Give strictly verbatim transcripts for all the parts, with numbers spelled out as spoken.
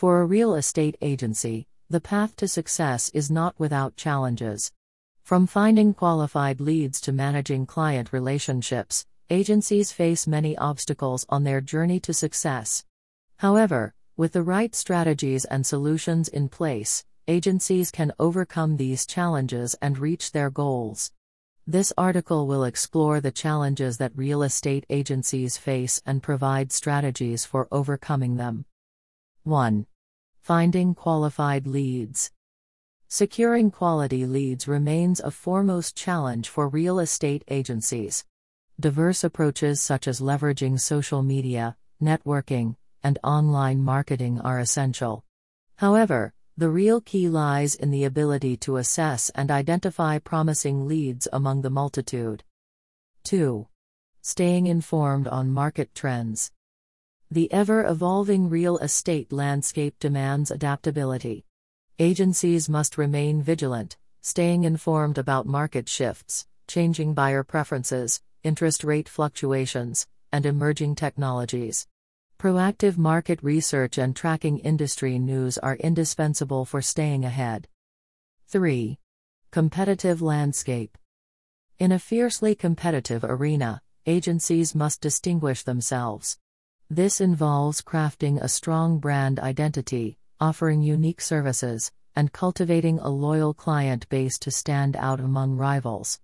For a real estate agency, the path to success is not without challenges. From finding qualified leads to managing client relationships, agencies face many obstacles on their journey to success. However, with the right strategies and solutions in place, agencies can overcome these challenges and reach their goals. This article will explore the challenges that real estate agencies face and provide strategies for overcoming them. one. Finding qualified leads. Securing quality leads remains a foremost challenge for real estate agencies. Diverse approaches such as leveraging social media, networking, and online marketing are essential. However, the real key lies in the ability to assess and identify promising leads among the multitude. two. Staying informed on market trends. The ever-evolving real estate landscape demands adaptability. Agencies must remain vigilant, staying informed about market shifts, changing buyer preferences, interest rate fluctuations, and emerging technologies. Proactive market research and tracking industry news are indispensable for staying ahead. three. Competitive landscape. In a fiercely competitive arena, agencies must distinguish themselves. This involves crafting a strong brand identity, offering unique services, and cultivating a loyal client base to stand out among rivals.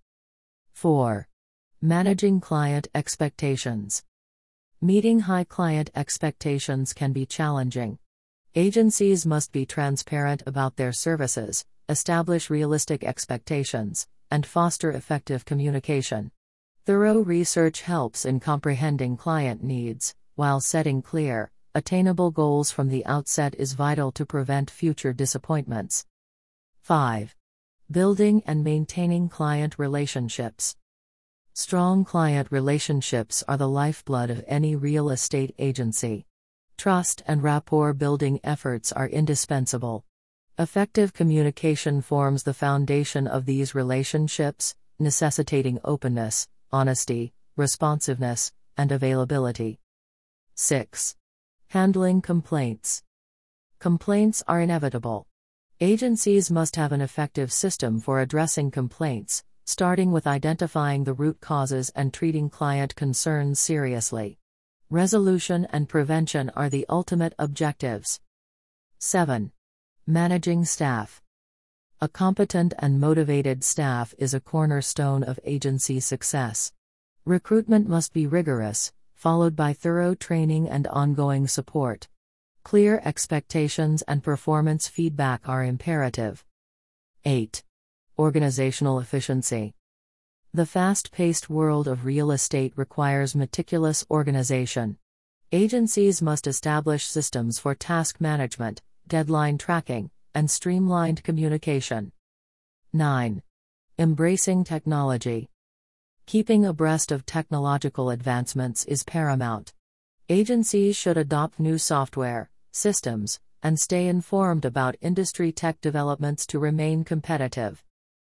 four. Managing client expectations. Meeting high client expectations can be challenging. Agencies must be transparent about their services, establish realistic expectations, and foster effective communication. Thorough research helps in comprehending client needs, while setting clear, attainable goals from the outset is vital to prevent future disappointments. five. Building and maintaining client relationships. Strong client relationships are the lifeblood of any real estate agency. Trust and rapport building efforts are indispensable. Effective communication forms the foundation of these relationships, necessitating openness, honesty, responsiveness, and availability. six. Handling complaints. Complaints are inevitable. Agencies must have an effective system for addressing complaints, starting with identifying the root causes and treating client concerns seriously. Resolution and prevention are the ultimate objectives. seven. Managing staff. A competent and motivated staff is a cornerstone of agency success. Recruitment must be rigorous, followed by thorough training and ongoing support. Clear expectations and performance feedback are imperative. eight. Organizational efficiency. The fast-paced world of real estate requires meticulous organization. Agencies must establish systems for task management, deadline tracking, and streamlined communication. nine. Embracing technology. Keeping abreast of technological advancements is paramount. Agencies should adopt new software, systems, and stay informed about industry tech developments to remain competitive.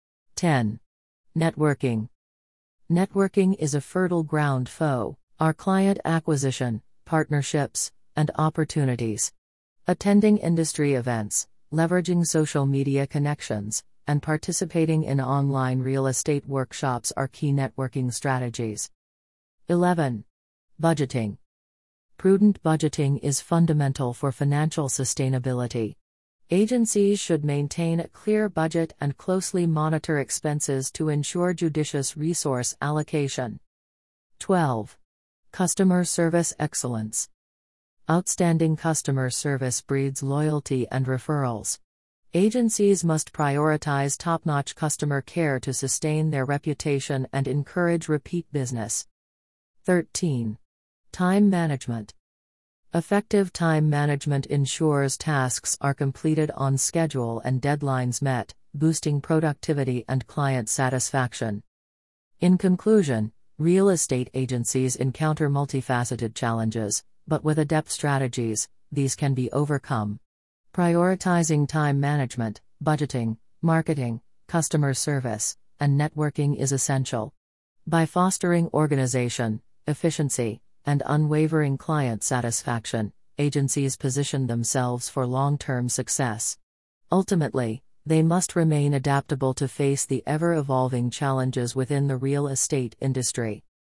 ten. Networking. Networking is a fertile ground for our client acquisition, partnerships, and opportunities. Attending industry events, leveraging social media connections, and participating in online real estate workshops are key networking strategies. eleven. Budgeting. Prudent budgeting is fundamental for financial sustainability. Agencies should maintain a clear budget and closely monitor expenses to ensure judicious resource allocation. twelve. Customer service excellence. Outstanding customer service breeds loyalty and referrals. Agencies must prioritize top-notch customer care to sustain their reputation and encourage repeat business. thirteen. Time management. Effective time management ensures tasks are completed on schedule and deadlines met, boosting productivity and client satisfaction. In conclusion, real estate agencies encounter multifaceted challenges, but with adept strategies, these can be overcome. Prioritizing time management, budgeting, marketing, customer service, and networking is essential. By fostering organization, efficiency, and unwavering client satisfaction, agencies position themselves for long-term success. Ultimately, they must remain adaptable to face the ever-evolving challenges within the real estate industry.